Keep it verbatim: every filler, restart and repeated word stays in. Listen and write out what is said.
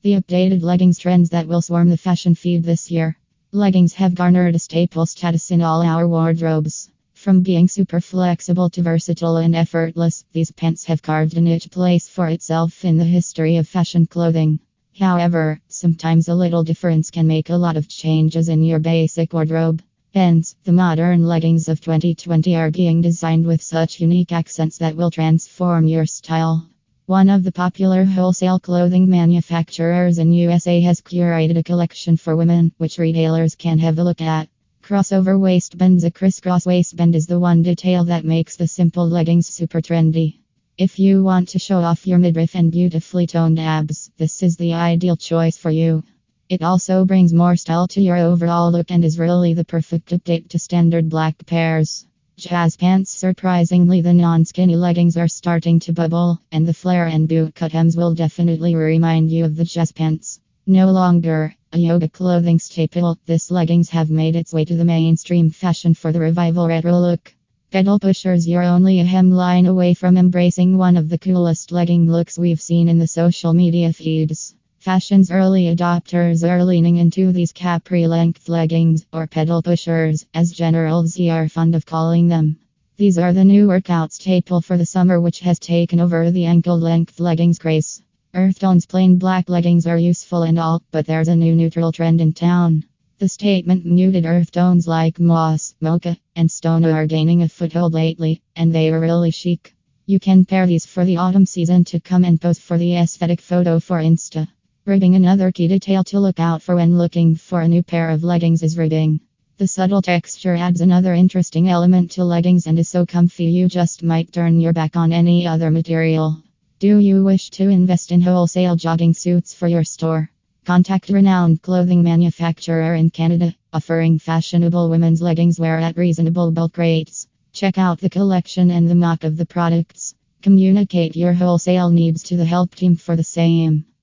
The updated leggings trends that will swarm the fashion feed this year. Leggings have garnered a staple status in all our wardrobes. From being super flexible to versatile and effortless, these pants have carved a niche place for itself in the history of fashion clothing. However, sometimes a little difference can make a lot of changes in your basic wardrobe. Hence, the modern leggings of twenty twenty are being designed with such unique accents that will transform your style. One of the popular wholesale clothing manufacturers in U S A has curated a collection for women, which retailers can have a look at. Crossover waistbands. A crisscross waistband is the one detail that makes the simple leggings super trendy. If you want to show off your midriff and beautifully toned abs, this is the ideal choice for you. It also brings more style to your overall look and is really the perfect update to standard black pairs. Jazz pants. Surprisingly, the non-skinny leggings are starting to bubble, and the flare and boot cut hems will definitely remind you of the jazz pants. No longer a yoga clothing staple, this leggings have made its way to the mainstream fashion for the revival retro look. Pedal pushers. You're only a hemline away from embracing one of the coolest legging looks we've seen in the social media feeds. Fashion's early adopters are leaning into these capri-length leggings, or pedal pushers, as General Z are fond of calling them. These are the new workout staple for the summer, which has taken over the ankle-length leggings craze. Earth tones. Plain black leggings are useful and all, but there's a new neutral trend in town. The statement muted earth tones like moss, mocha, and stone are gaining a foothold lately, and they are really chic. You can pair these for the autumn season to come and pose for the aesthetic photo for Insta. Ribbing. Another key detail to look out for when looking for a new pair of leggings is ribbing. The subtle texture adds another interesting element to leggings and is so comfy you just might turn your back on any other material. Do you wish to invest in wholesale jogging suits for your store? Contact a renowned clothing manufacturer in Canada, offering fashionable women's leggings wear at reasonable bulk rates. Check out the collection and the mock of the products. Communicate your wholesale needs to the help team for the same.